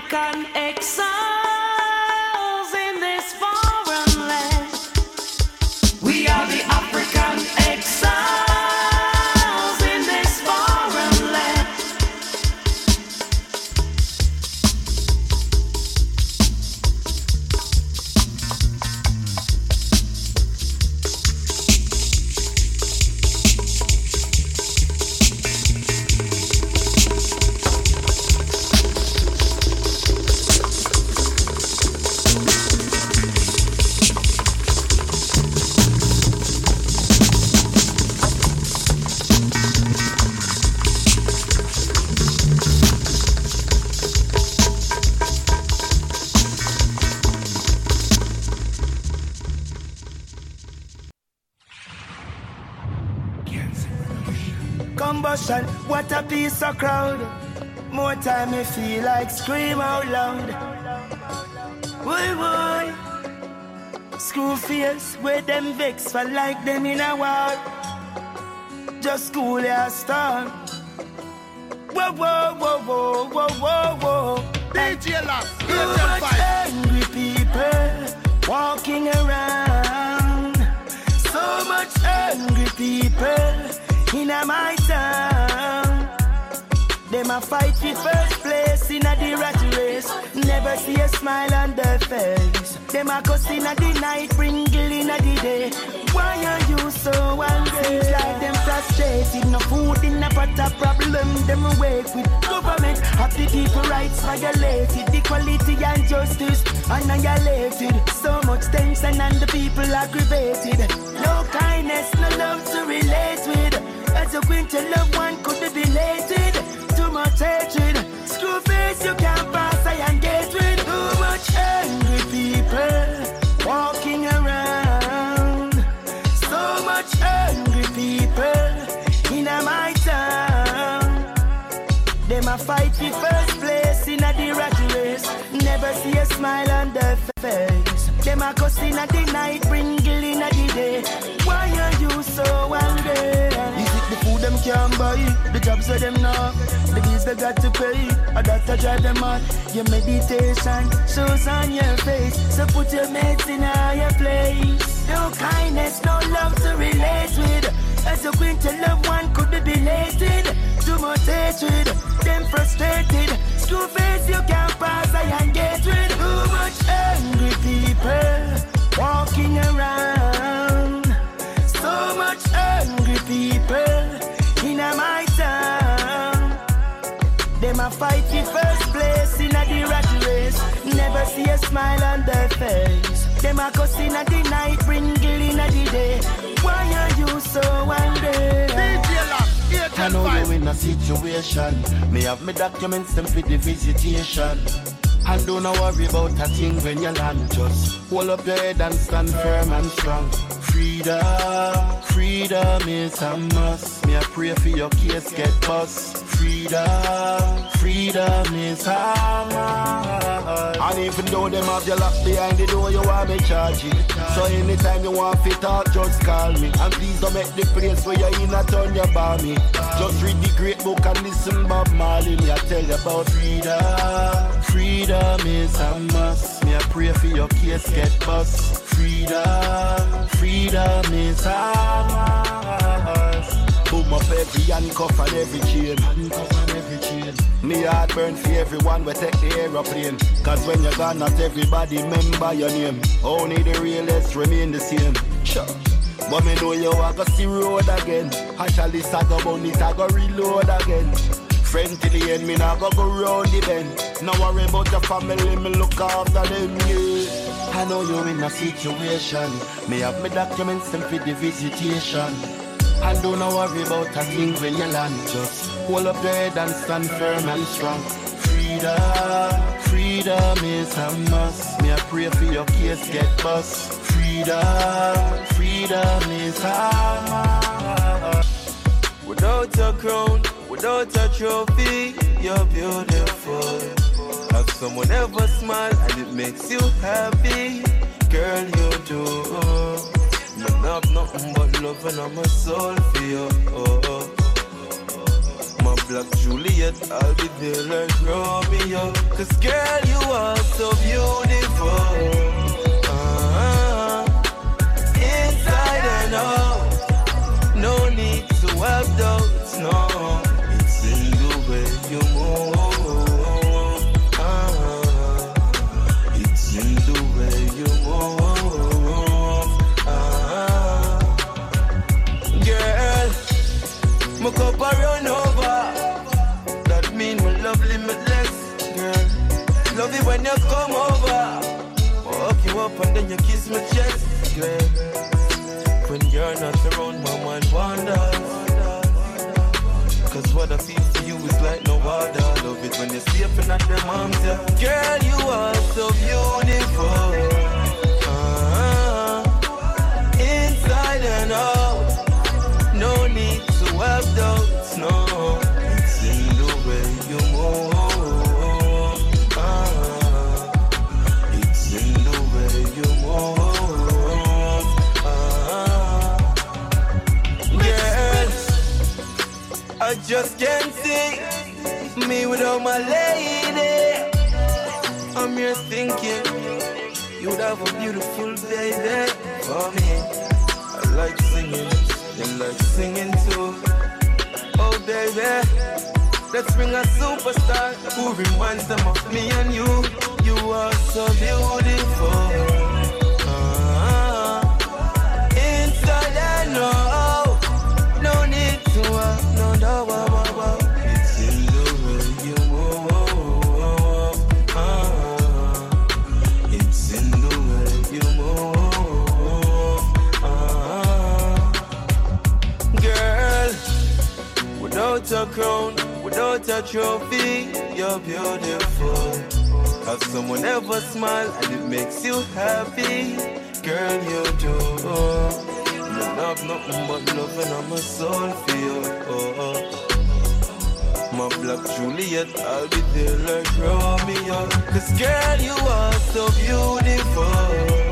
African exiles in this foreign land. We are the African exiles in this foreign land. Combustion, what a piece of crowd. More time me feel like scream out loud. Boy, boy. Screw face, where them vex for like them in a war. Just cool your storm. Whoa, whoa, whoa, whoa, whoa, whoa, whoa. DJ Love, too much angry people walking around. So much angry people in my town. Them a fight for first place in a the rat race. Never see a smile on their face. Them a cuss in a the night, bring guilt in a the day. Why are you so angry? Seems like them frustrated. No food in a pot of problem. Them awake with government. Happy people rights violated. Equality and justice annihilated. So much tension and the people aggravated. No kindness, no love to relate with. As a winter loved one could be belated. Too much hatred. Screw face you can't pass, I engage with. Too much angry people walking around. So much angry people in my town. Them a fight for first place in a the rat race. Never see a smile on their face. Them a cuss in a the night, bring guilt in a the day. Why are you so angry? Is it the food them can't buy? The jobs that them not? The bills they got to pay? Or that to drive them on? Your meditation shows on your face. So put your mates in a higher place. No kindness, no love to relate with. As a winter loved one could be belated. Too much hatred, them frustrated. Screw face you can't pass, I engage with. Too much angry people walking around. So much angry people in my town. Them a fight for first place in a the rat race. Never see a smile on their face. Them a cuss in a the night, bring guilt in a the day. Why are you so angry? I know you in a situation. Me have me documents them for the visitation. And don't worry about a thing when you land. Just hold up your head and stand firm and strong. Freedom, freedom is a must. Me a pray for your case get bust. Freedom, freedom is a must. And even though them have your lock behind the door, you want me charge it. So anytime you want fit talk, just call me. And please don't make the place where you're in a turn your bar me. Just read the great book and listen Bob Marley. Me I tell you about freedom. Freedom is a must. Me I pray for your case get bust. Freedom, freedom is a must. Boom up every handcuff and every chain. Me heart burn for everyone we take the aeroplane. Cause when you're gone not everybody remember your name. Only the realest remain the same. Sure. But me know you are gonna see road again. Actually start go on it, I go reload again. Friend till the end, me not go round the bend. No worry about your family, me look after them, yeah. I know you're in a situation. Me have me documents them for the visitation. And don't worry about a thing when you land. Just hold up your head and stand firm and strong. Freedom, freedom is a must. Me I pray for your case get bust. Freedom, freedom is a must. Without your crown, without your trophy, you're beautiful. Have someone ever smile and it makes you happy, girl, you do. Me have nothing but love and I'm a soul for you. My black Juliet, I'll be there like Romeo. Cause girl, you are so beautiful. Inside and out, no need to have doubts, no. It's in the way you move. It's in the way you move. Girl, my cup a run over. That mean my love limitless, girl. Love it when you come over. Walk you up and then you kiss my chest, girl. When you're not around, my mind wanders. Cause what I feel for you is like no other. Love it when you're safe and at the arms, yeah. Girl, you are so beautiful. Inside and out, no need to have doubts, no. It's in the way you move. It's in the way you move. Girl, I just can't see me without my lady. I'm here thinking you'd have a beautiful baby for me. I like singing, you like singing too. Oh baby, let's bring a superstar who reminds them of me and you. You are so beautiful. Inside and out, no need to no doubt. It's in the way you move. It's in the way you move. Girl, without a crown, without a trophy, you're beautiful. Have someone ever smile and it makes you happy? Girl, you do. You have nothing but love and I'm a soul for you. My black Juliet, I'll be there like Romeo. Cause girl, you are so beautiful.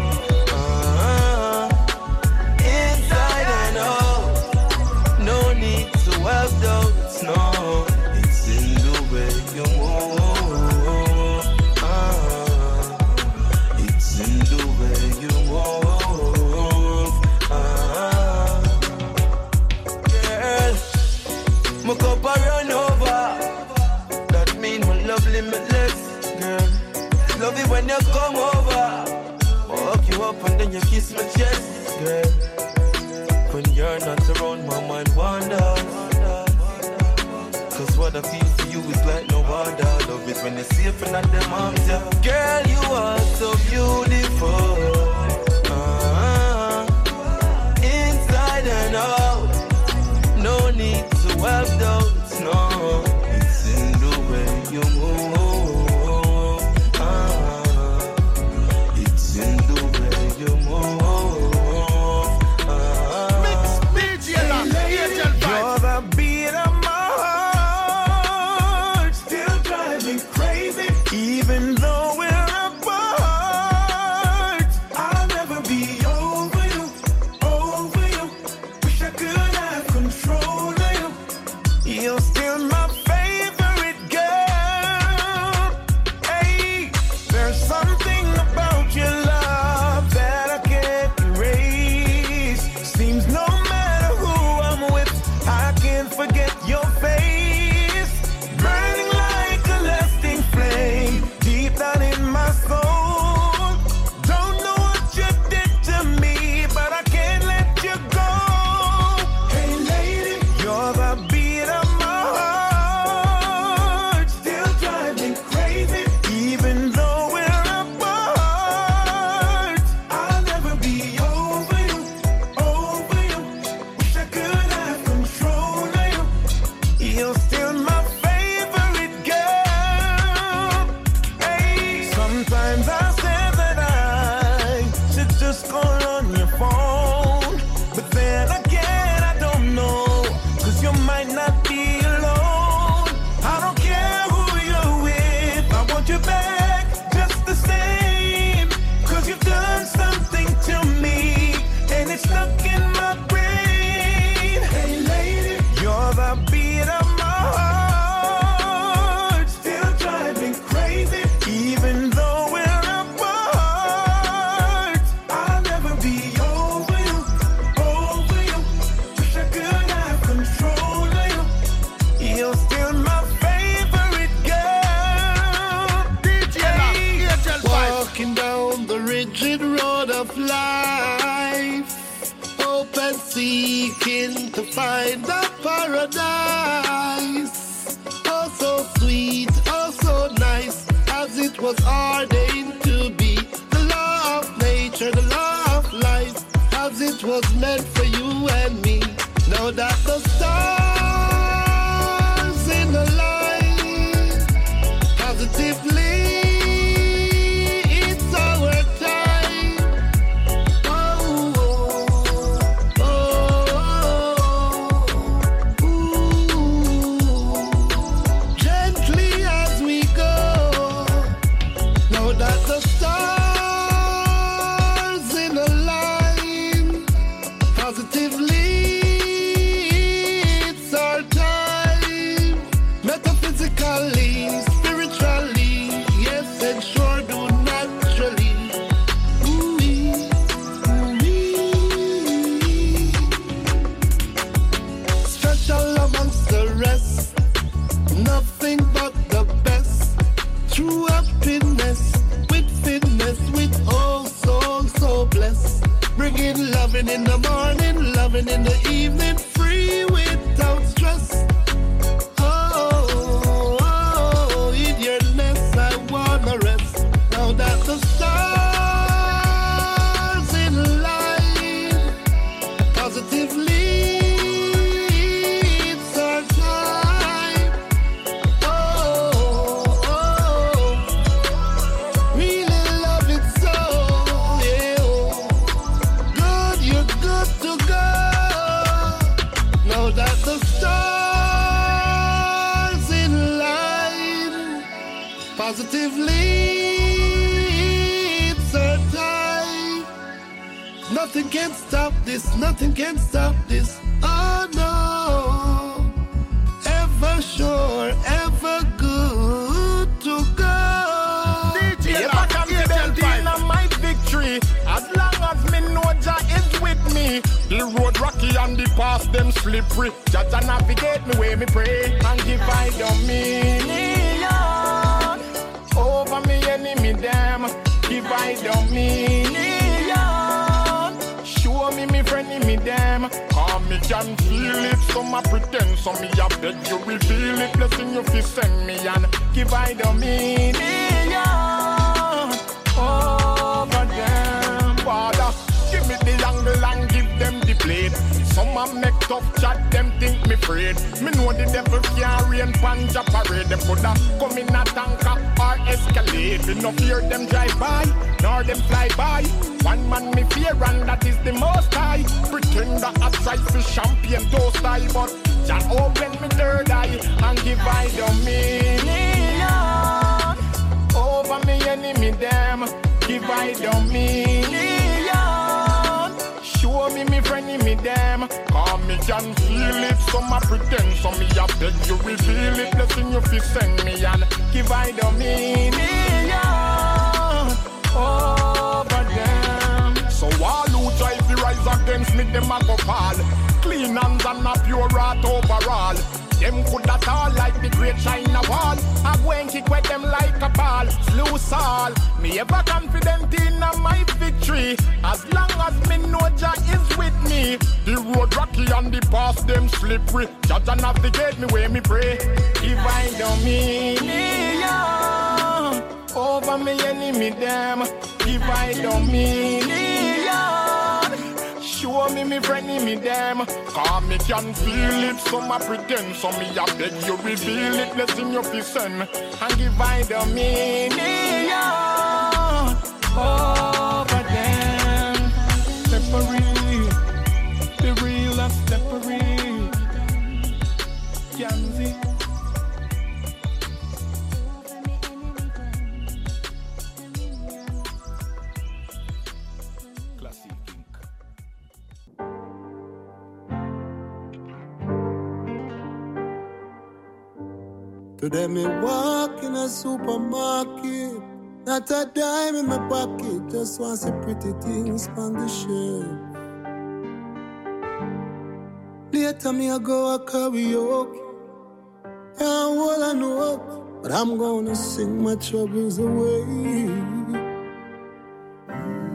Inside and out, no need to have doubts, no. It's in the way you move. It's in the way you move. Girl, my cup a run over. That mean my love limitless, girl. Love it when you come over. Walk you up and then you kiss my chest, girl. When you're not around, my mind wanders. Cause what I feel for you is like no other. Love it when you're safe and at them arms, yeah. Girl, you are so beautiful. Inside and out, no need to have doubts, no. It's in the way you move. It's in the way you move. Mix DJ Angel Vibes. You're the beat of my heart, still driving crazy. Even though we're apart. Crooked road of life, hope and seeking to find the paradise. Oh, so sweet, oh, so nice, as it was ordained to be. The law of nature, the law of life, as it was meant for you and me. Now that the stars in the light, positively, it's our time. Oh, oh, oh, ooh. Gently as we go. Now that the stars in a line, positively, it's our time. Metaphysically, spiritually, yes, and sure do naturally. Ooh-wee, ooh-wee. Special amongst the rest, nothing but the best. True happiness, with fitness, with all soul so blessed. Bringing loving in the morning, loving in the evening, free without stress. Oh, oh, in your nest I wanna rest. Now that the stars in line, positively, it's our time. Oh, oh, really love it so, yeah. Good, you're good to go. Now that the stars in line, positively, it's our time. Nothing can stop this, nothing can stop this. Oh no, ever sure, ever good to go. If I can get in on my victory, as long as me know Jah is with me. The road rocky and the path them slippery. Jah navigate me where me pray and give I dominion over me enemy them. Give I dominion. Show me me friend me them. Cause me can feel it, some a pretend, some me a beg you reveal it. Blessing you fi send me and give I dominion over them. Father, give me the angle and give them the blade. Some a make tough chat, them think me afraid. Me know the devil can't rain panja parade. Them coulda come in a tanker or escalate. Me no fear them drive by, nor them fly by. One man me fear and that is the most high. Pretender a try to champion toast die, but Jah open me third eye and give I dominion over me enemy them. Give I dominion. Show me me friend me them. Cause me can feel it, some a pretend, some me a beg you reveal it. Blessing you fi send me and give I dominion over them. So all who try to rise against me, them a go fall. Clean hands and a pure heart overall. Them coulda tall like the great China wall. I go and kick with them like a ball. Loose all. Me ever confident in my victory. As long as me know Jah is with me. The road rocky and the path them slippery. Jah navigate me where me pray. Divine dominion over me enemy them. Divine dominion. Show me me friend me them. Cause me can feel it, some a pretend, some me a beg you reveal it. Blessing you fi send and give I dominion over them. Steppery, the real of Steppery. Yanzi. Today me walk in a supermarket, not a dime in my pocket, just want some pretty things on the shelf. Later me I go a karaoke, and all I know, but I'm gonna sing my troubles away.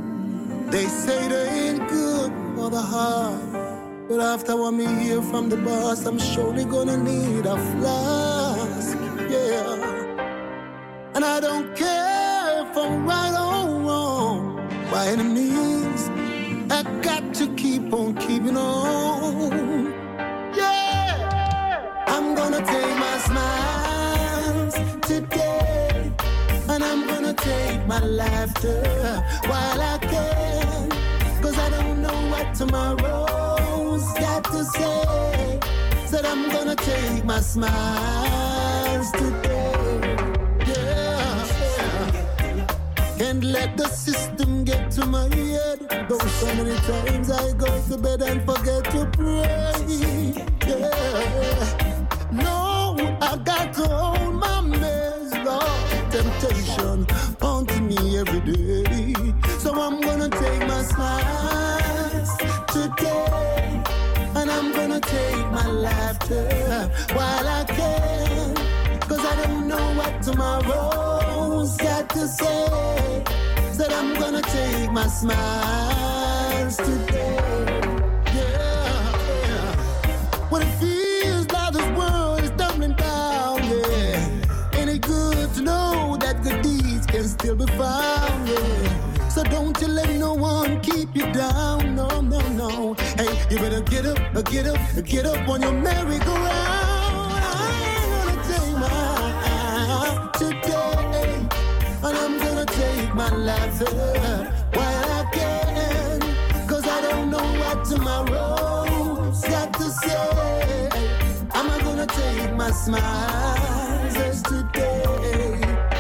They say they ain't good for the heart. But after what me hear from the boss, I'm surely gonna need a flask, yeah. And I don't care if I'm right or wrong. By any means, I got to keep on keeping on, yeah. I'm gonna take my smiles today, and I'm gonna take my laughter while I can. Cause I don't know what tomorrow's got to say. Said I'm gonna take my smiles today, yeah. Can't let the system get to my head. Though so many times I go to bed and forget to pray, yeah. No, I got to hold my mess, Lord. Temptation haunting me every day. So I'm gonna take my smiles today, and I'm gonna take my laughter while I can. Cause I don't know what tomorrow's got to say. Said I'm gonna take my smiles today, yeah. When it feels like this world is tumbling down, yeah. Ain't it good to know that good deeds can still be found, yeah. So don't you let no one keep you down, no, no, no. Hey, you better get up, get up, get up on your merry-go-round. I ain't gonna take my today, and I'm gonna take my laughter while I can. Cause I don't know what tomorrow's got to say. I'm gonna take my smiles today.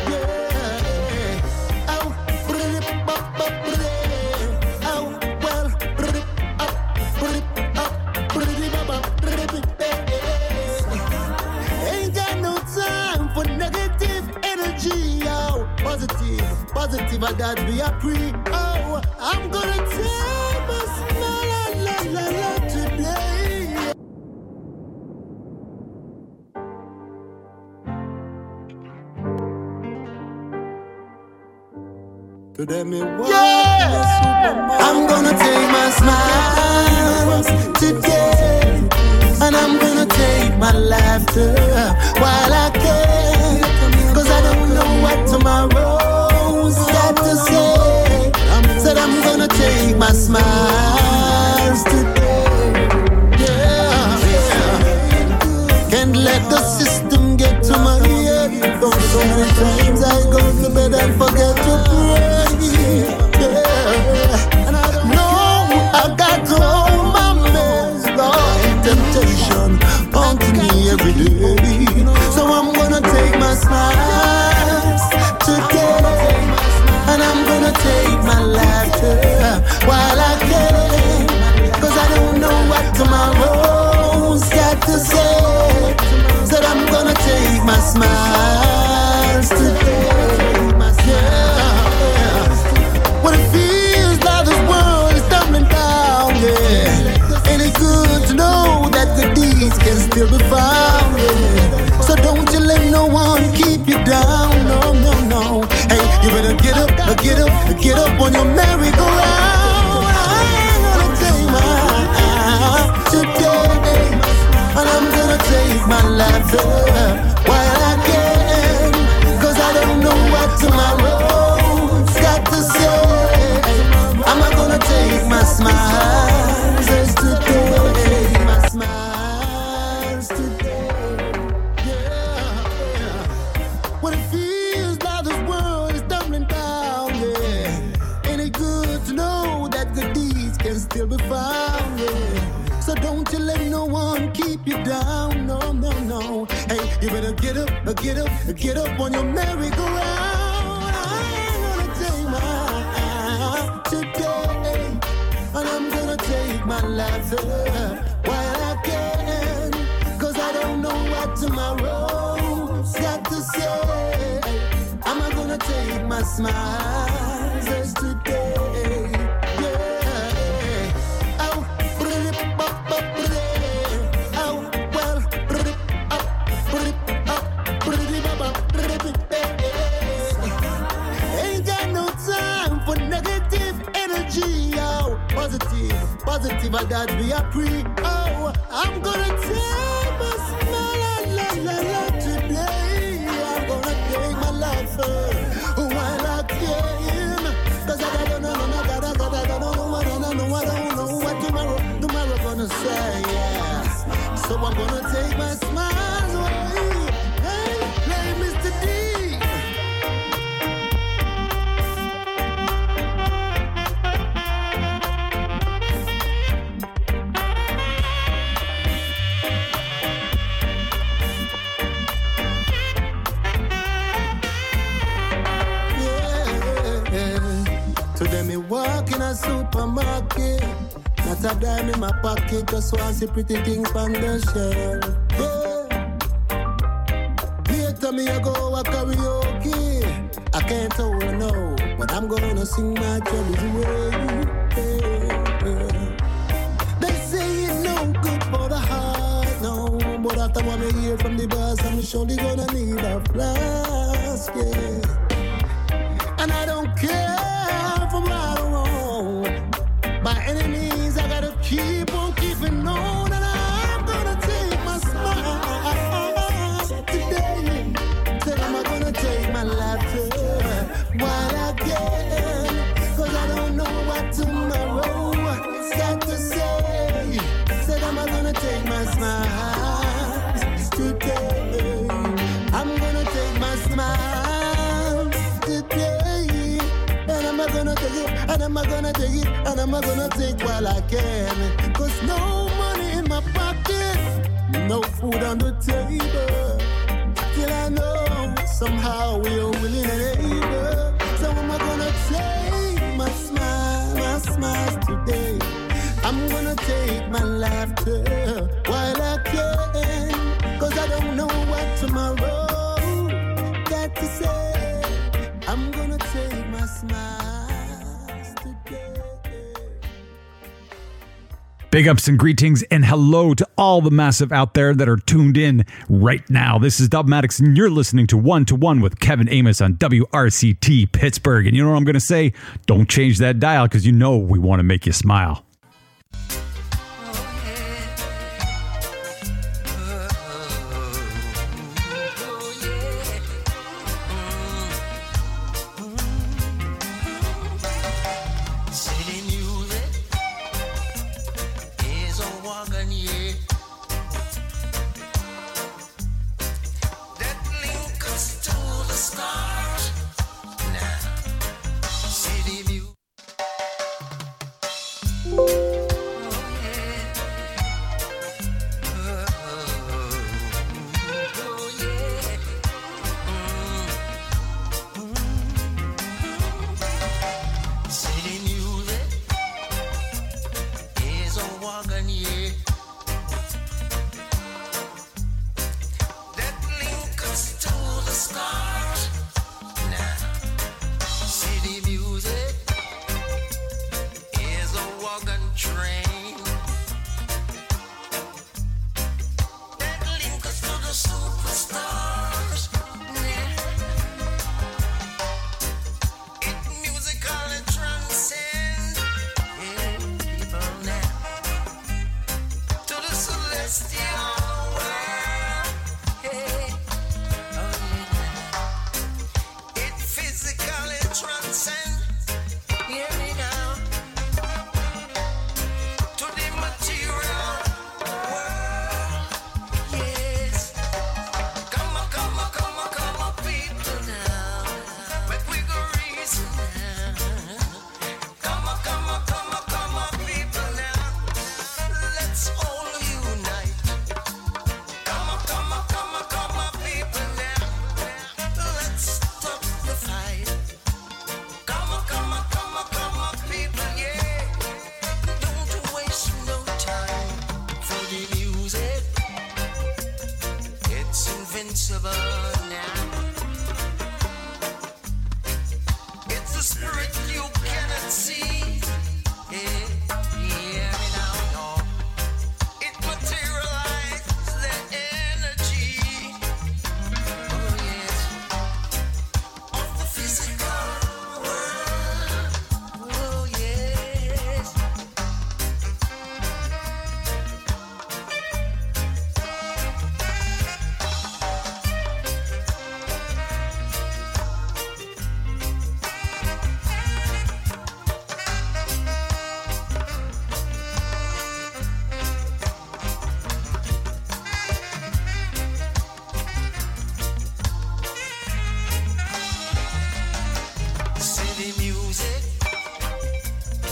Positive, that we are free. Oh, I'm gonna take my smile today. Today me yeah. I'm gonna take my smiles today, and I'm gonna take my laughter while I can. Cause I don't know what tomorrow's got to say. Said I'm gonna take my smiles today, yeah. Can't let the system get to my head. Though so many times I go to bed and forget to pray, yeah. And I don't know, I got to hold my mess, Lord. Temptation haunting me every day. So I'm gonna take my smiles today, and I'm gonna take my laughter while I can. Cause I don't know what tomorrow's got to say. Said I'm gonna take my smiles today, yeah. When it feels like this world is tumbling down, yeah. Ain't it good to know that good deeds can still be found, yeah. So don't you let no one keep you down, no, no, no. Hey, you better get up, get up, get up on your merry-go-round. I ain't gonna take my today, and I'm gonna take my laughter while I can. Cause I don't know what tomorrow's got to say. I'm gonna take my smiles today, my smiles today, yeah. When it feels like this world is tumbling down, yeah. Ain't it good to know that good deeds can still be found, yeah. So don't you let no one keep you down, no, no, no. Hey, you better get up, get up, get up on your merry-go-round. I ain't gonna take my today, and I'm gonna take my laughter while I can. Cause I don't know what tomorrow's got to say. I'm gonna take my smiles today, yeah. Oh, ain't got no time for negative energy. positive, and that we are free. Oh, I'm gonna take my smile today. I'm gonna take my life while I can. Cause I don't know what tomorrow gonna say, yeah. So I'm gonna take my smiles away. Hey, play Mr. D. Walk in a supermarket, not a dime in my pocket, just want to see pretty things on the shelf. Yeah. Later me I go a karaoke, I can't hold no, but I'm gonna sing my troubles away. Yeah. They say it's no good for the heart, no, but after what I hear from the boss, I'm surely gonna need a flask, yeah. And I don't care from right or wrong. By any means, I gotta keep on keeping on, and I'm gonna take my smile today. Said I'm gonna take my laughter while I can, cause I don't know what tomorrow's got to say. Said I'm gonna take my smile today. I'm gonna take my smile today. And I'm gonna take it, and I'm gonna take it, and I'm gonna take while I can. Cause no money in my pocket, no food on the table. Till I know somehow we are willing and able. So I'm gonna take my smiles today. I'm gonna take my laughter while I can. Cause I don't know what tomorrow got to say. I'm gonna take my smiles today. Big ups and greetings and hello to all the massive out there that are tuned in right now. This is Dubmatix and you're listening to One to One with Kevin Amos on WRCT Pittsburgh. And you know what I'm going to say? Don't change that dial because you know we want to make you smile.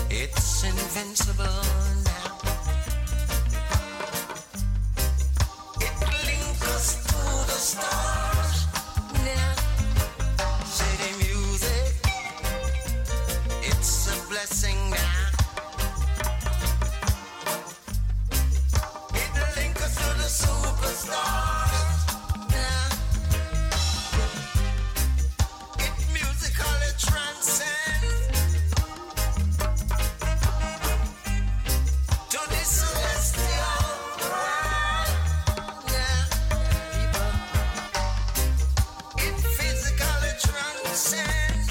It's invincible now. It links us to the stars now. City music, it's a blessing now. It links us to the superstars now. It musically transcends to the celestial world now. It physically transcends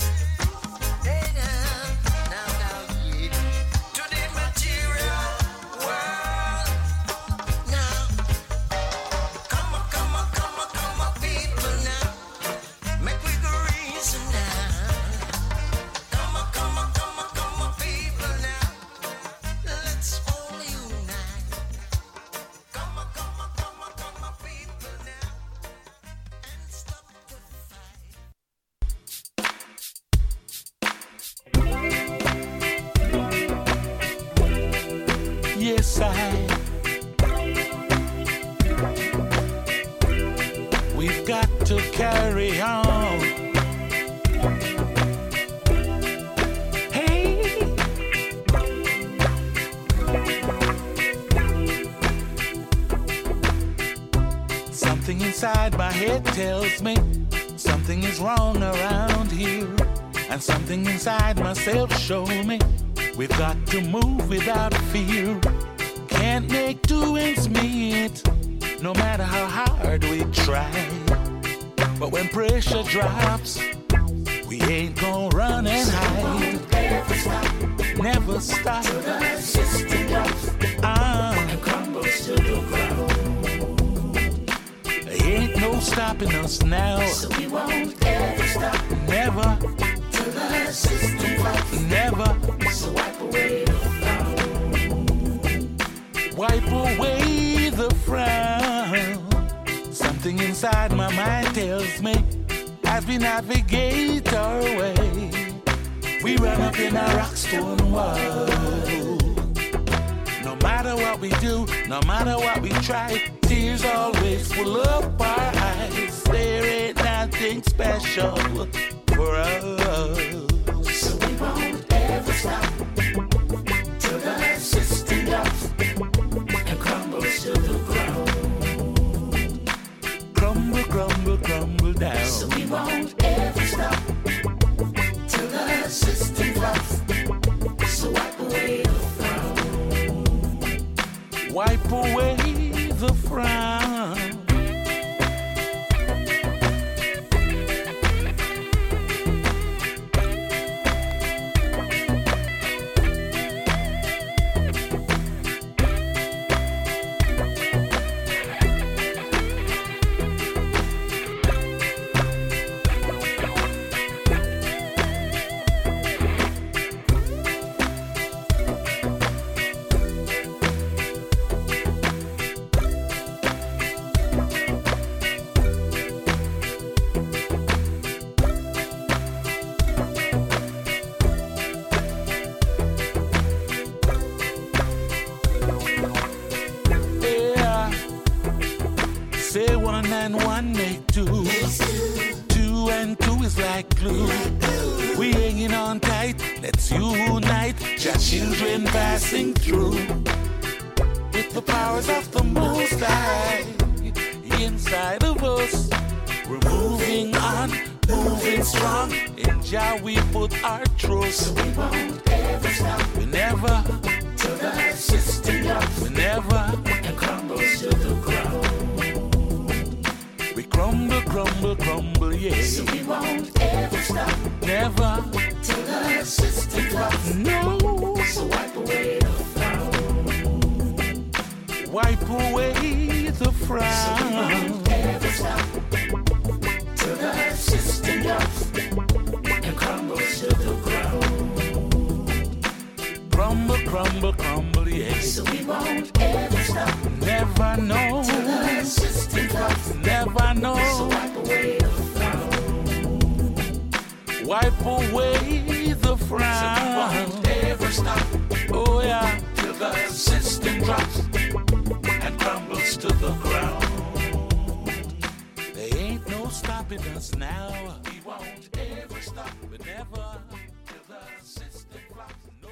now, to the material world now. Come on, people now. Make we go reason now. Come on, people now. Let's all unite. Come on, people now. And stop the fight. Yes, we've got to carry on. Hey, something inside my head tells me something is wrong around here, and something inside myself show me we've got to move without fear. Can't make two ends meet, no matter how hard we try. But when pressure drops, we ain't gonna run and hide. Never stop. Till the system drops and crumbles to the ground. There ain't no stopping us now. So we won't ever stop. Never. Till the system drops. Never. So wipe away the frown. Wipe away the frown. Something inside my mind tells me as we navigate our way, we run up in a rock stone wall. No matter what we do, no matter what we try, tears always fill up our eyes. There ain't nothing special for us. So we won't ever stop till the system drops and crumbles to the ground. Crumble, crumble, crumble down. So we won't ever stop till the system drops. So wipe away the frown. Wipe away the frown. Say 1 and 1 make 2. 2 and 2 is like glue. We hanging on tight, let's unite. Just children passing through with the powers of the Most High inside of us. We're moving on, moving strong. In Jah we put our trust. So we won't ever stop. We never till the system drops. We never and crumbles to the ground. We crumble, crumble, crumble, yeah. So we won't ever stop. Never till the system drops. No. So wipe away the frown. Wipe away the frown. So we won't ever stop till the system drops and crumbles to the ground. Crumble, crumble, crumble, yeah. So we won't ever stop. Never know. Till the system drops. Never know. So wipe away the frown. Wipe away the frown. So we won't ever stop. Oh yeah, till the system drops and crumbles to the ground. There ain't no stopping us now. We won't ever stop, but never till the system flops. No.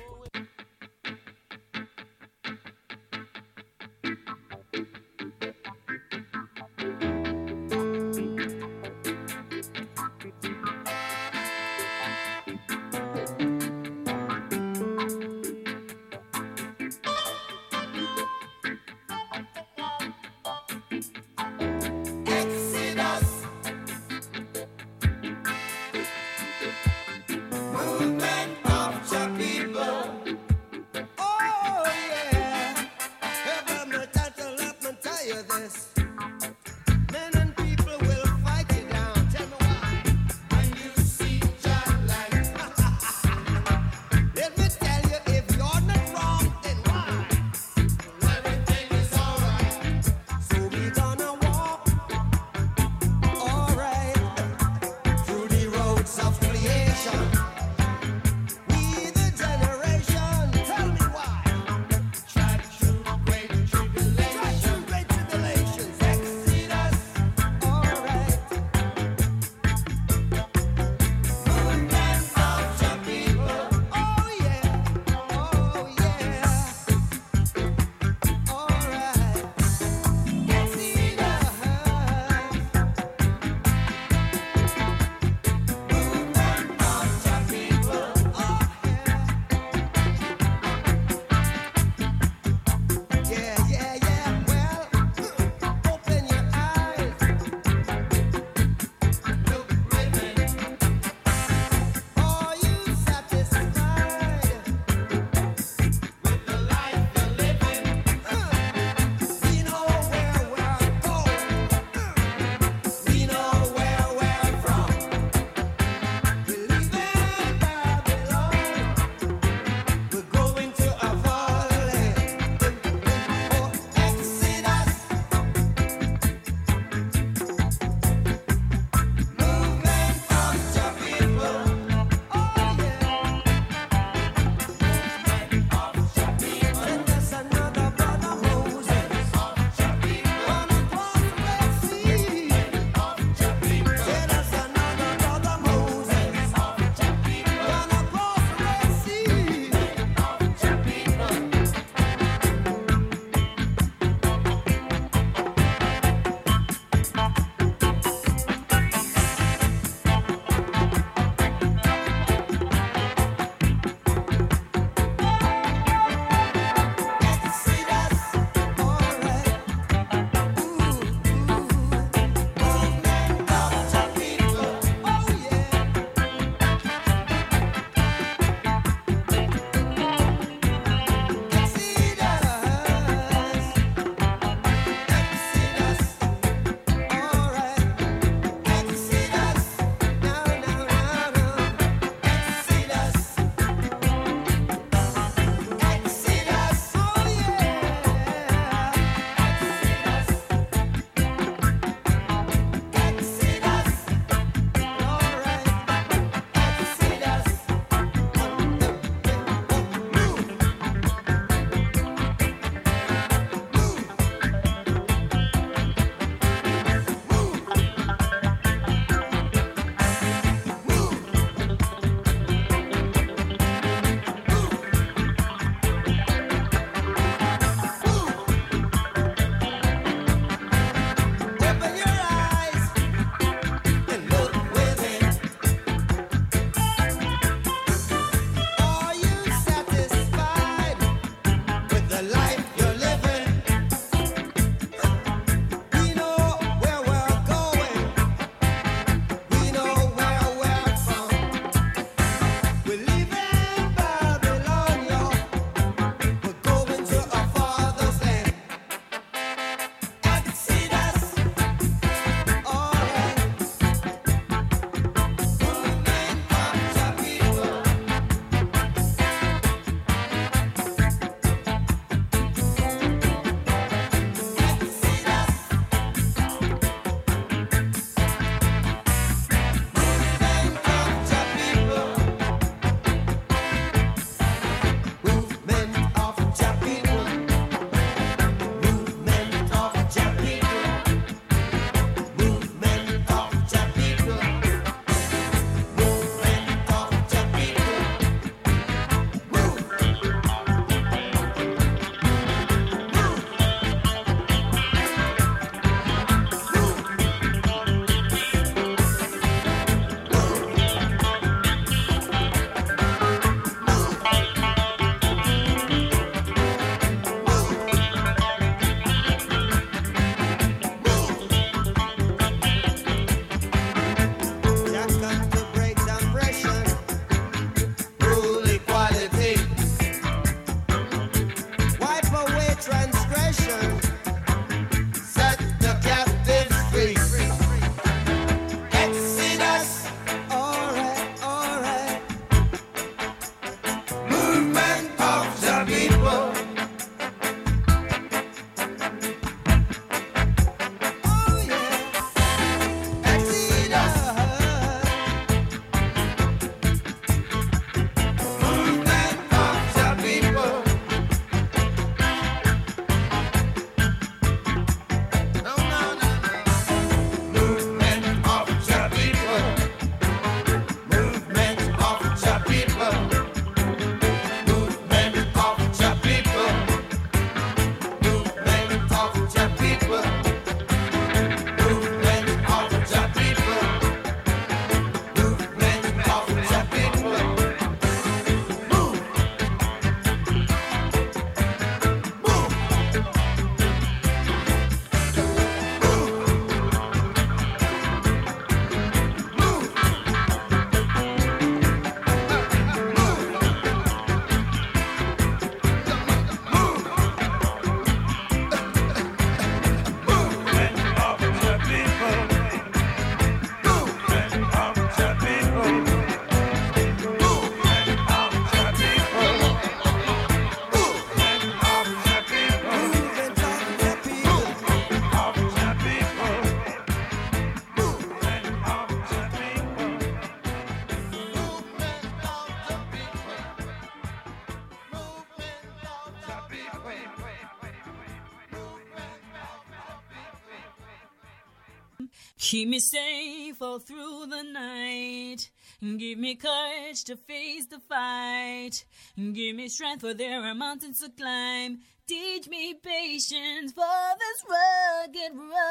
Keep me safe all through the night. Give me courage to face the fight. Give me strength for there are mountains to climb. Teach me patience for this rugged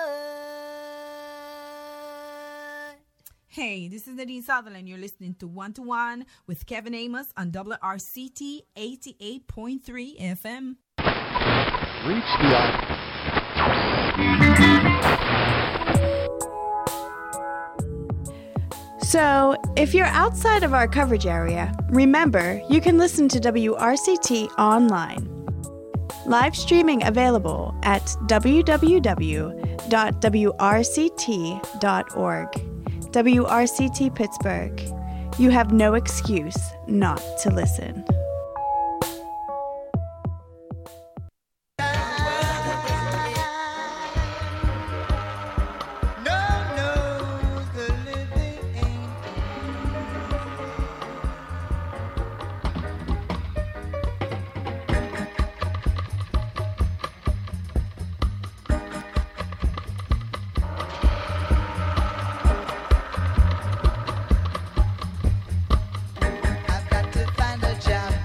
road. Hey, this is Nadine Sutherland. You're listening to 1-to-1 with Kevin Amos on WRCT 88.3 FM. Reach the So, if you're outside of our coverage area, remember you can listen to WRCT online. Live streaming available at www.wrct.org. WRCT Pittsburgh. You have no excuse not to listen. I've got to find a job.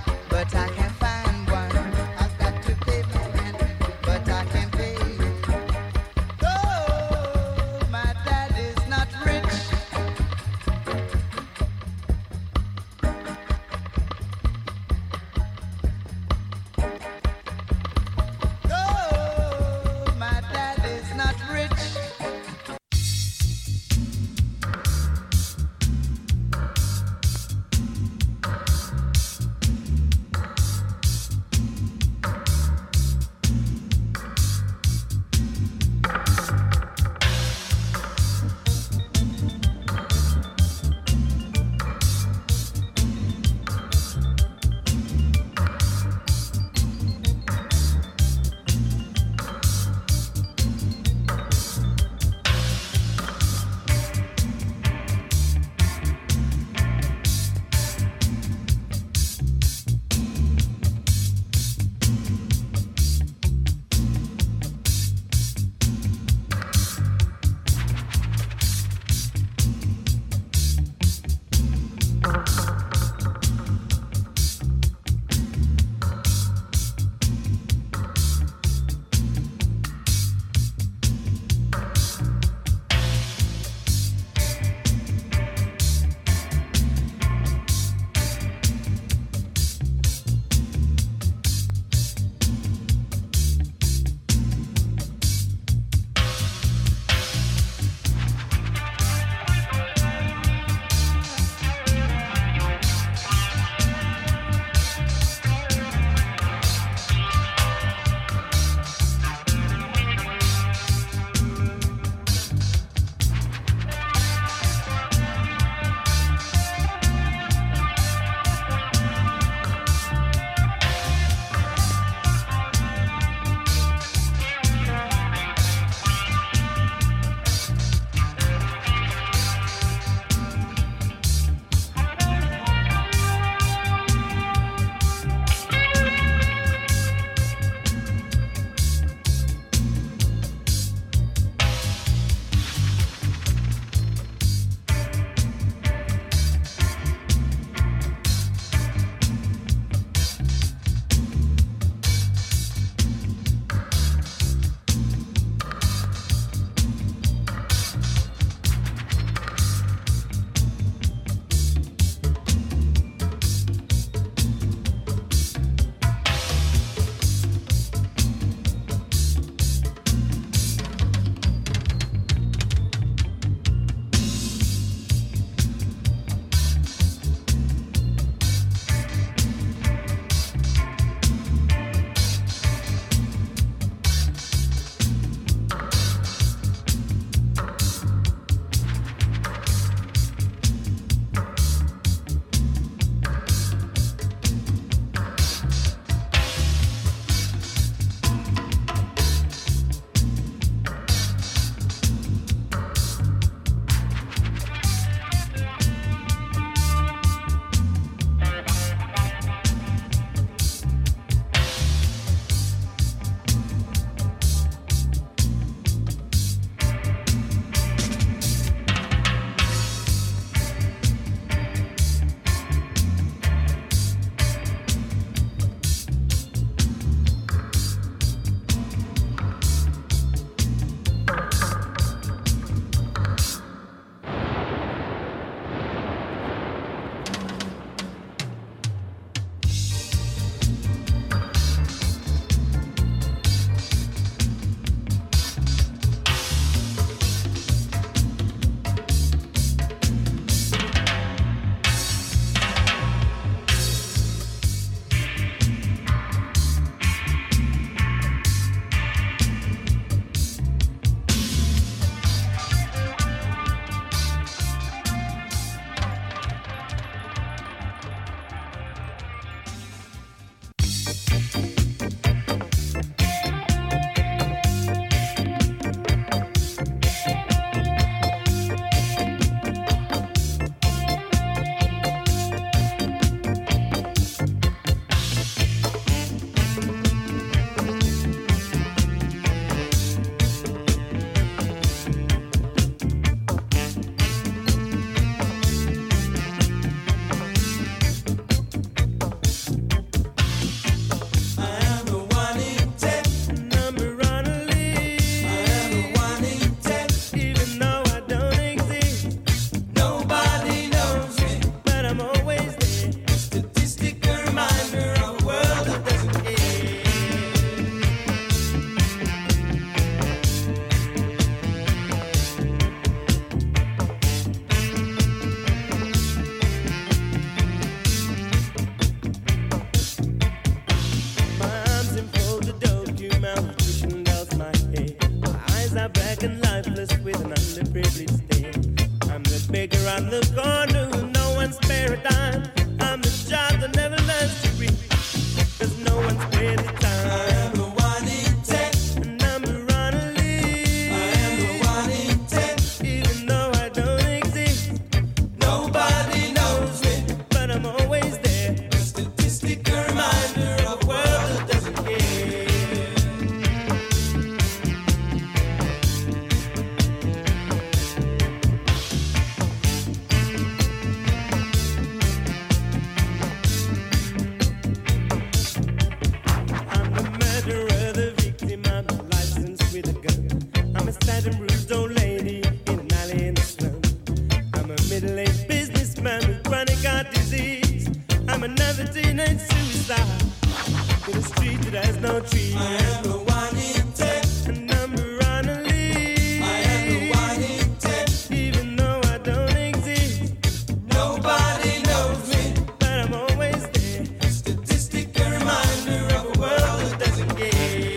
103. I am the one in 10. Number on a lead. I am the one in 10. Even though I don't exist, nobody knows me, but I'm always there. Statistic, a reminder of a world that doesn't care.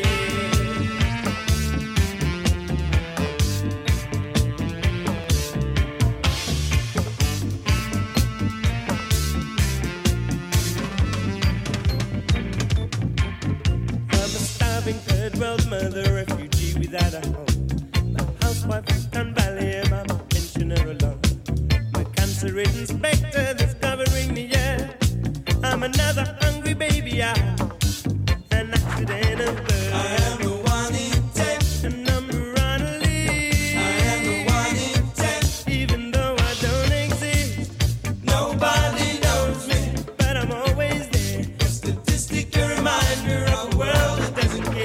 Third world mother, refugee without a home. My housewife and valley, and I'm a pensioner alone. My cancer-ridden specter that's covering me, yeah. I'm another hungry baby, an accidental birth. I am the one in 10. A number on a lead. I am the one in 10. Even though I don't exist, nobody knows me, but I'm always there. A statistic, a reminder of a world that doesn't care.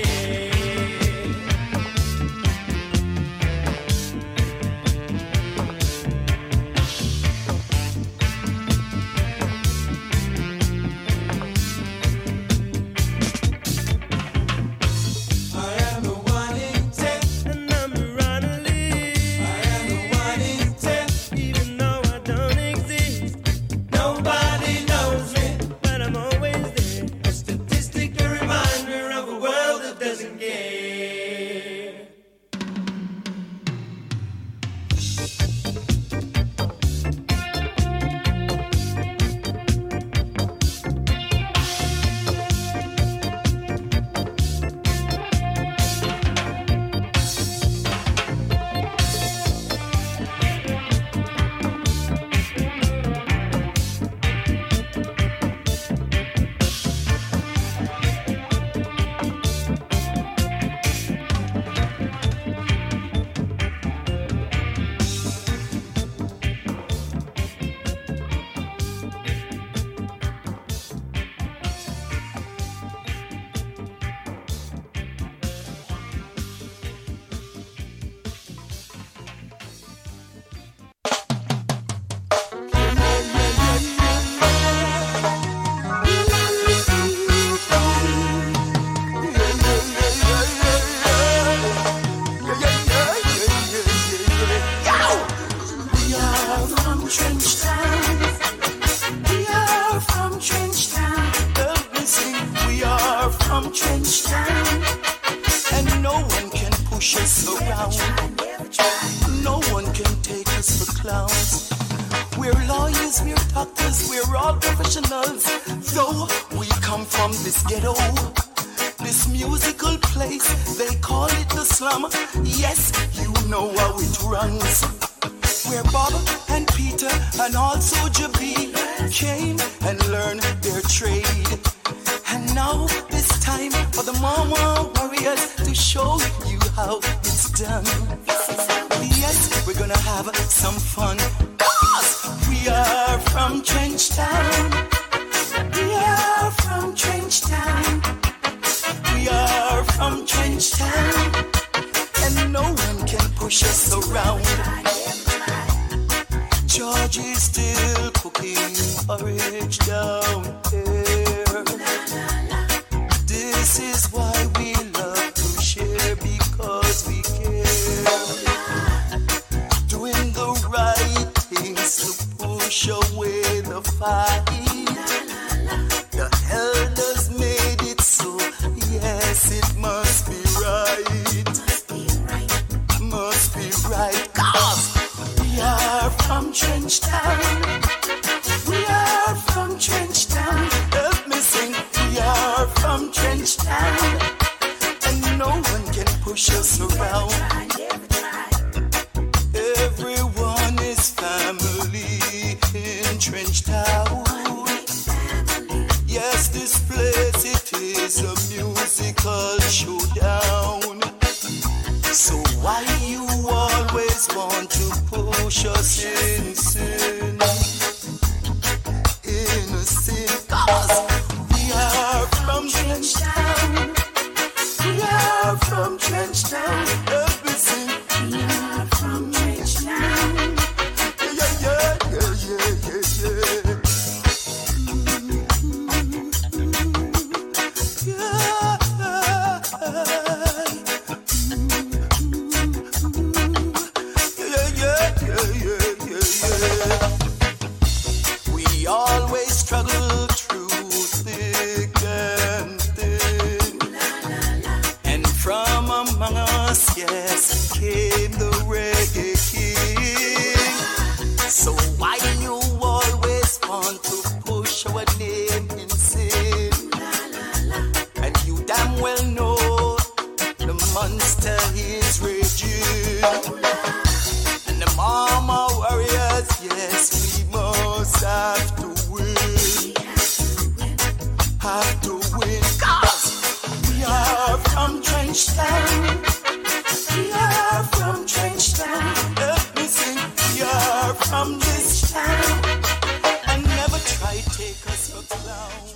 And the mama warriors, yes, we must have to win. Have to win. 'Cause we are from Trenchtown. We are from Trenchtown. Let me sing. We are from this town. And never try to take us for clowns.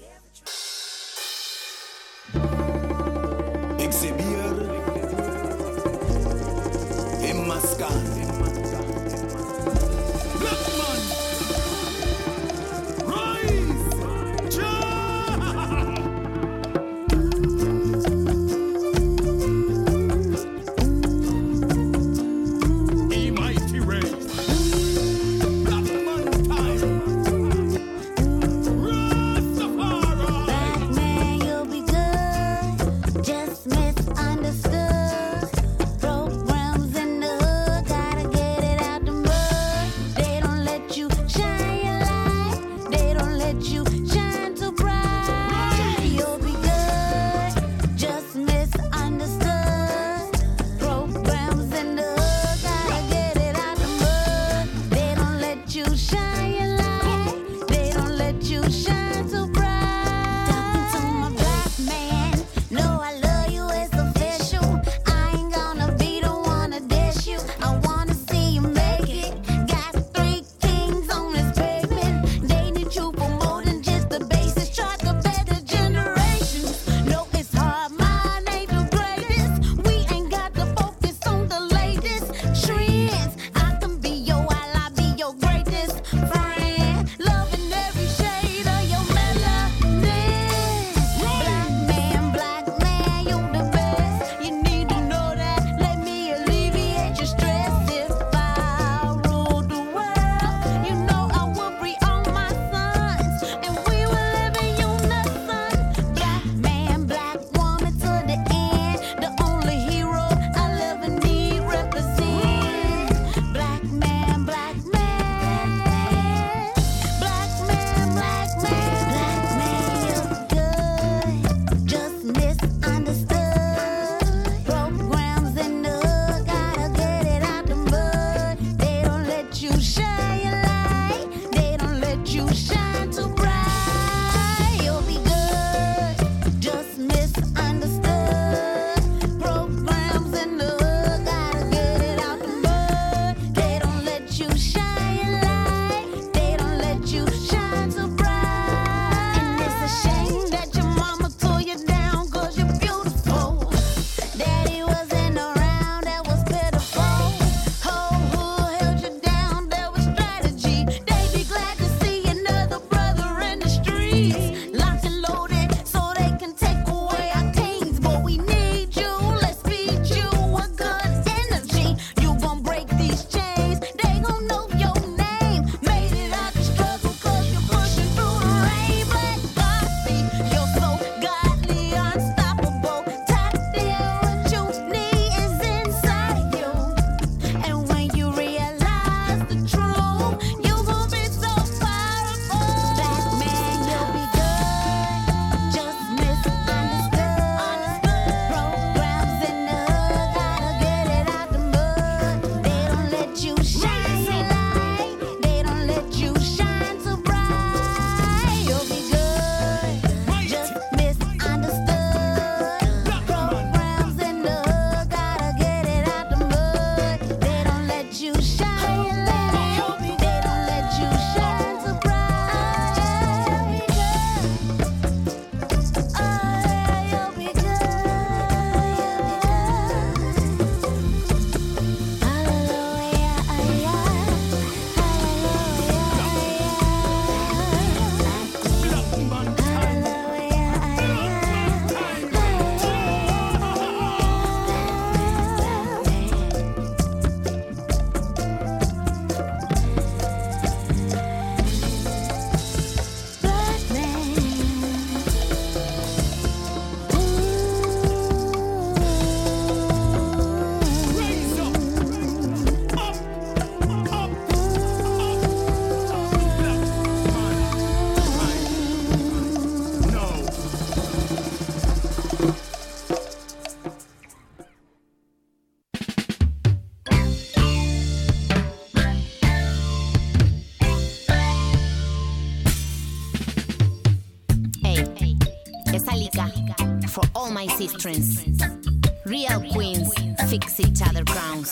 Exhibir Emaskan Blackman Rise Esa lica for all my sisters. Real queens fix each other crowns.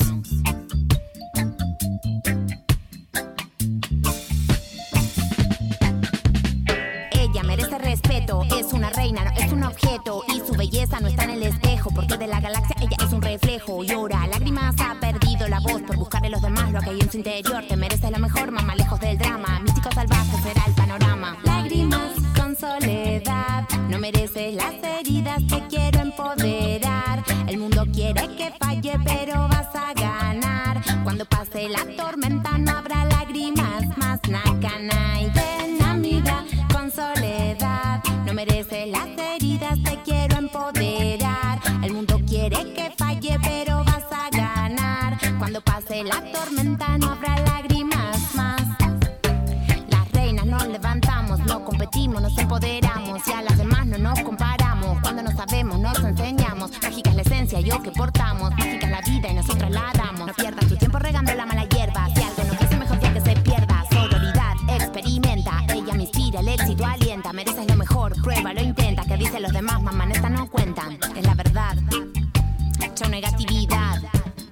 Ella merece respeto, es una reina, no es un objeto. Y su belleza no está en el espejo, porque de la galaxia ella es un reflejo. Llora lágrimas, ha perdido la voz por buscar en los demás lo que hay en su interior. Te mereces lo mejor, mamá, lejos del drama. Místico salvaje será el panorama. Lágrimas con soledad, no mereces las heridas, te quiero empoderar. El mundo quiere que falle, pero vas a ganar. Cuando pase la tormenta no habrá lágrimas más. Nakanai de Namida con soledad, no mereces las heridas, te quiero empoderar. El mundo quiere que falle, pero vas a ganar. Cuando pase la tormenta no habrá lágrimas más. Las reinas nos levantamos, no competimos, nos empoderamos. Y a las demás no nos comparamos. Cuando no sabemos nos enseñamos. Mágica es la esencia, yo que portamos. Mágica es la vida y nosotros la damos. No pierdas tu tiempo regando la mala hierba. Si algo no crece, mejor ya que se pierda. Sororidad, experimenta. Ella me inspira, el éxito alienta. Mereces lo mejor, prueba, lo intenta. Que dicen los demás, mamá, esta no cuentan. Es la verdad. Chao negatividad.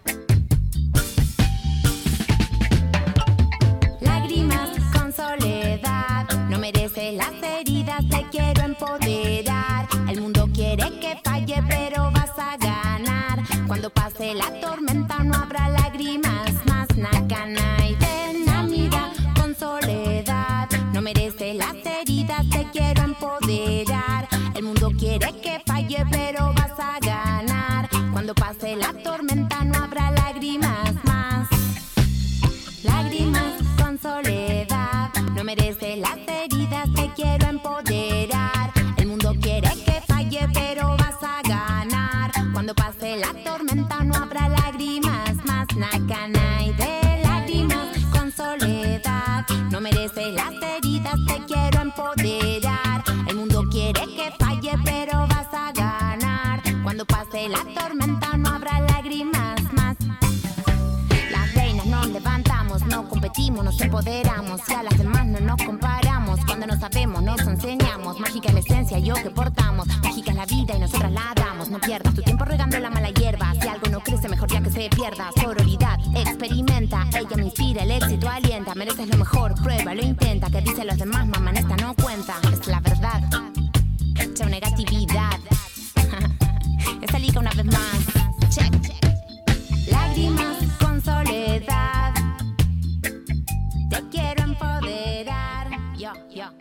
Lágrimas con soledad, no mereces las heridas, te quiero empoderar. El mundo quiere que falle, pero vas a ganar. Cuando pase la tormenta no habrá lágrimas más. Nakanai de Namida con soledad, no mereces las heridas, te quiero empoderar. El mundo quiere que falle, pero vas a ganar. Cuando pase la tormenta no habrá lágrimas más. Lágrimas con soledad, no mereces las heridas, te quiero empoderar. El mundo quiere que falle, pero vas a ganar. Cuando pase la tormenta no habrá lágrimas más. Nakanai de lágrimas con soledad, no mereces las heridas, te quiero empoderar. El mundo quiere que falle, pero vas a ganar. Cuando pase la tormenta no habrá lágrimas más. Las reinas nos levantamos, no competimos, nos empoderamos. Y a las demás no nos comparamos. Cuando no sabemos nos enseñamos. Mágica es la esencia, yo que portamos. Mágica es la vida y nosotras la damos. No pierdas tu tiempo regando la mala hierba. Si algo no crece, mejor ya que se pierda. Sororidad, experimenta. Ella me inspira, el éxito alienta. Mereces lo mejor, prueba, lo intenta. Que dicen los demás, mamá, esta no cuenta. Es la verdad. Chao negatividad. Esta liga una vez más. Check. Lágrimas con soledad, te quiero empoderar. Yo.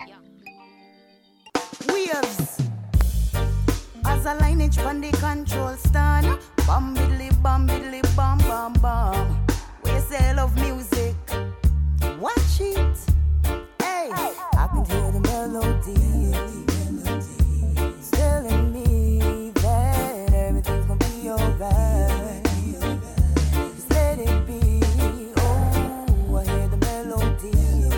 Waves as a lineage on the control stand. Bam biddly bam bam bam. We say love music. Watch it. Hey, I can hear the melody. It's telling me that everything's gonna be alright. Just let it be. Oh, I hear the melody.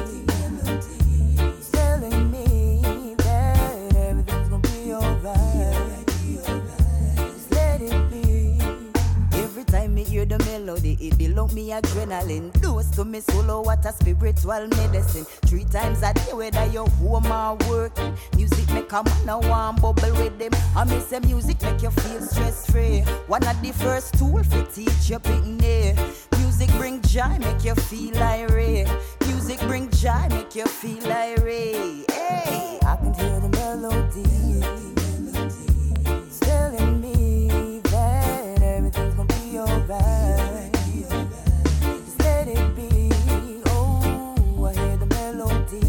It's telling me that everything's gonna be alright. Just let it be. Every time me hear the melody, it belong me adrenaline. Dose to me solo, what a spiritual medicine. 3 times a day, whether you're home or working. Music make a man a warm bubble with them. I miss the music make you feel stress free. One of the first tools to teach you picnic. Music bring joy, make you feel irate. Music bring joy, make you feel irate. Hey, I can hear the melody. It's telling me that everything's gonna be alright. Just let it be. Oh, I hear the melody.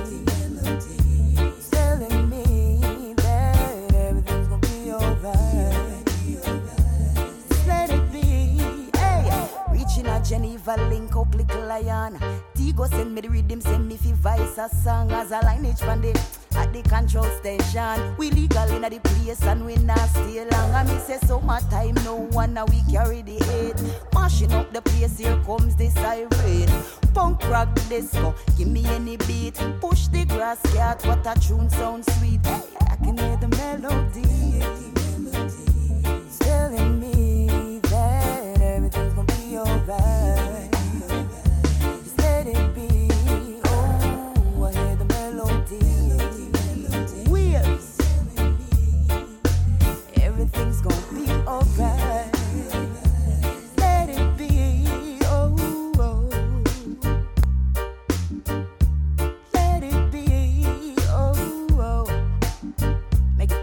It's telling me that everything's gonna be alright. Just let it be. Hey, reaching a Geneva link up little lion. Tigo send me the rhythm, send me fi voice a song as a lineage from the at the control station. We legal in the place and we not stay long. And me say so much time, no one now we carry the hate. Mashing up the place, here comes the siren. Punk rock disco, give me any beat. Push the grass cat, what a tune sounds sweet. Hey, I can hear the melody. It's telling me that everything's gonna be alright. Just let it be. Oh, I hear the melody. Waves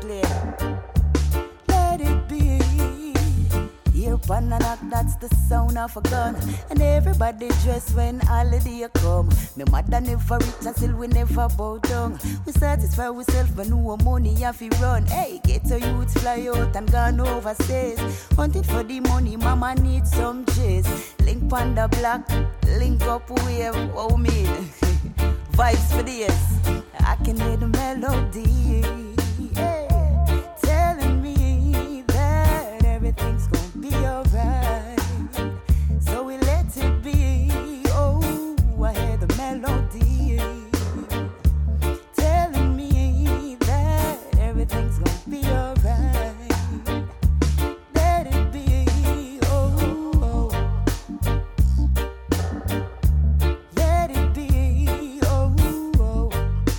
play. Let it be. Here upon a knock, that's the sound of a gun. And everybody dress when holiday come. My mother never rich until we never bow down. We satisfy ourselves when no money have to run. Hey, get a youth fly out and gone overseas. Hunting for the money, mama needs some chase. Link on the block, link up wave, oh mean. Vibes for this, I can hear the melody. Hey, telling me that everything's gonna be alright. So we let it be. Oh, I hear the melody telling me that everything's gonna be alright. Let it be. Oh, oh. Let it be. Oh, oh.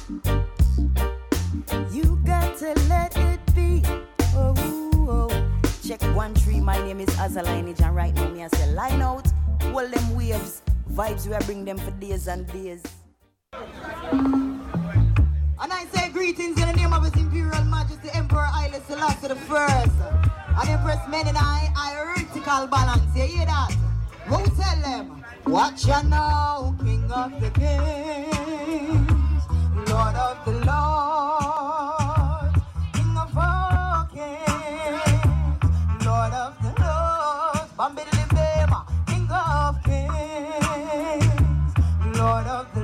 You got to let it be. Oh, oh. Check 1 3. My name is Azalineage, and right now me I say line out. All them waves, vibes we bring them for days and days. And I say greetings in the name of His Imperial Majesty Emperor Haile Selassie the First. And Empress Menenai, vertical balance. You hear that? Go tell them. Watch ya now, King of the Kings, Lord of the Lords, King of all kings, Lord of the Lords, Bambili Bema, King of kings, Lord of the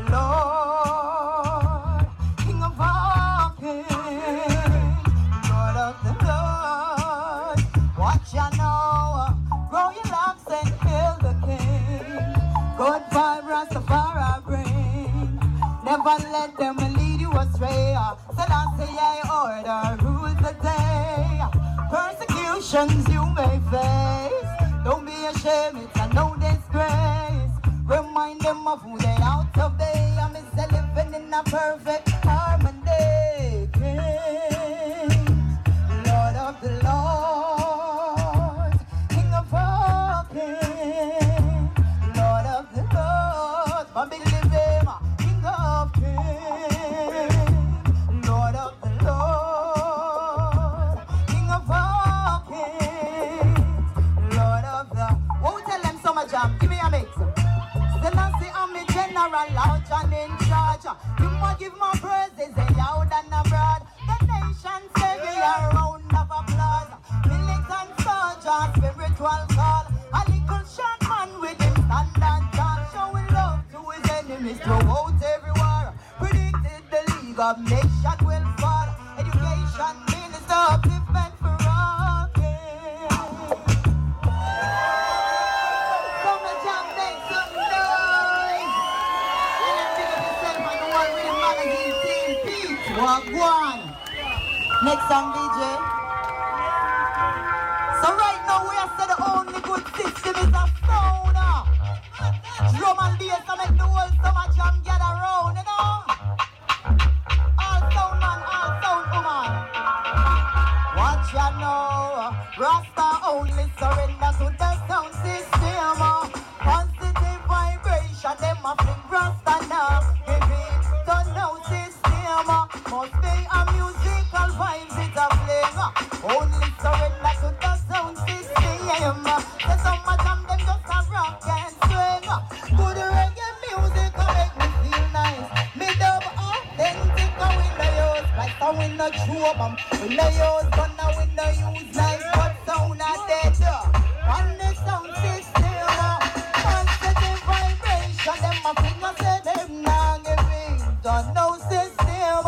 Lord, King of all kings, Lord of the Lord. Watch ya now, grow your locks and hail the King. Good vibe Rastafari bring. Never let them lead you astray. Selassie I order rule the day. Persecutions you may face, don't be ashamed, it's a no disgrace. Remind them of who they out to be. I'm living in a perfect harmony. King, Lord of the Lord, King of all kings, Lord of the Lord, Bambili Bema, King of kings, Lord of the Lord, King of all kings, Lord of the. Won't tell them so much, give me a mix. Selassie, I'm the general, large and in charge. You must give my praises, loud and abroad. The nation say we are a round of applause. Militant soldier, spiritual call. A little short man with him standard tall. Showing love to his enemies throughout everywhere. Predicted the League of Nations will fall. Education minister, upliftment for all kings. Summer jam, make some noise. And think of yourself and the one with the magazine team, Pete. Walk one. Next song, DJ. So right now we are said the only good system is a sound. Drum and bass to make the whole summer jam gather round, you know. All sound man, all sound woman. Watch ya now, Rasta only surrender to the sound system. Positive vibration, them a fling Rasta now. Give it to no system. Must be a musical vibes it a fling. Only surrender to the sound system. There's so much of them just a rock and swing. Good reggae music make me feel nice. Me dub authentic and we no use like how we no chew up. We no use gun and we no use knife. But sound a dead on the sound system. Positive vibration, them a finger say them nah give it to no system.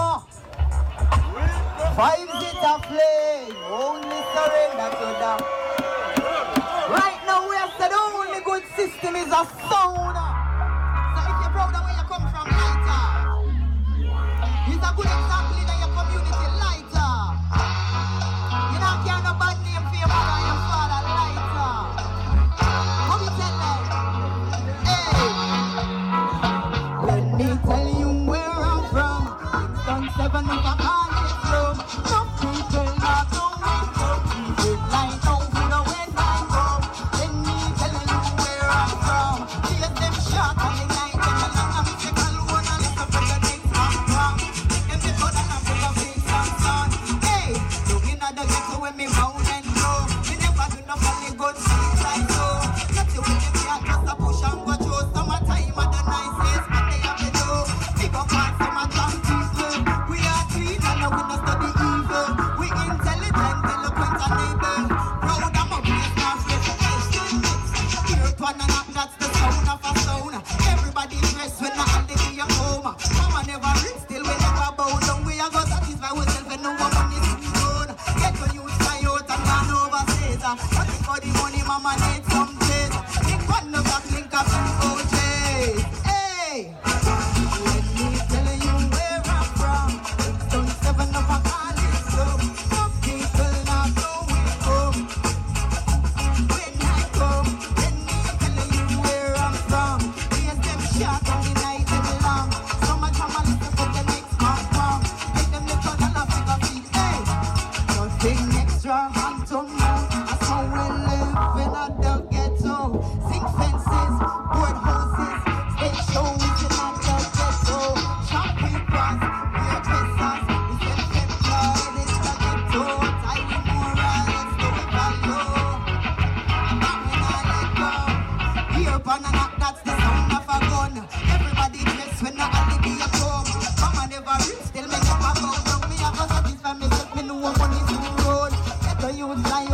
Vibes it a play, only surrender to them. Right now we have said the only good system is a sound. So if you're proud of where you come from, lighter. It's a good example in your community, lighter. You don't care no bad name for your mother and your father, lighter. How you tell them? Hey. Let me tell you where I'm from. Kingston 7 of a college room. Some people not know me. People like no who know when I go. Let me tell you where I'm from. Chase them shot and the night them along a mystical one and listen for the things come wrong. Them people that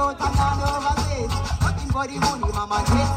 out and down overseas. Nothing but the money, mama, get